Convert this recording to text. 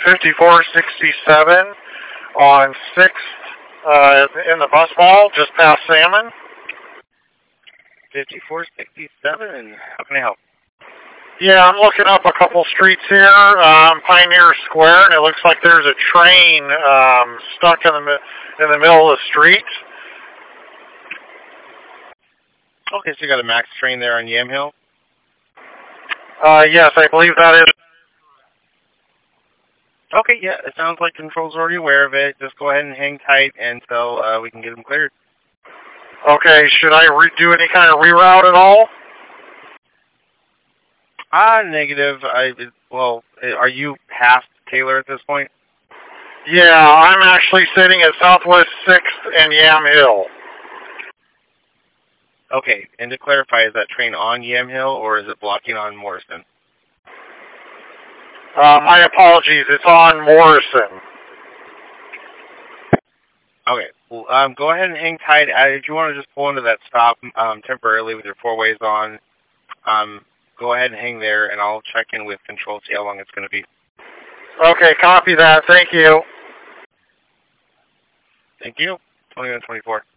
5467 on 6th in the bus mall, just past Salmon. 5467, how can I help? Yeah, I'm looking up a couple streets here, Pioneer Square, and it looks like there's a train stuck in the middle of the street. Okay, so you got a MAX train there on Yamhill? Yes, I believe that is. Okay, yeah, it sounds like Control's already aware of it. Just go ahead and hang tight until we can get them cleared. Okay, should I do any kind of reroute at all? Negative. Well, are you past Taylor at this point? Yeah, I'm actually sitting at Southwest 6th and Yamhill. Okay, and to clarify, is that train on Yamhill or is it blocking on Morrison? My apologies, it's on Morrison. Okay, well, go ahead and hang tight. If you want to just pull into that stop temporarily with your four-ways on, go ahead and hang there, and I'll check in with Control, see how long it's going to be. Okay, copy that. Thank you. Thank you. 2124.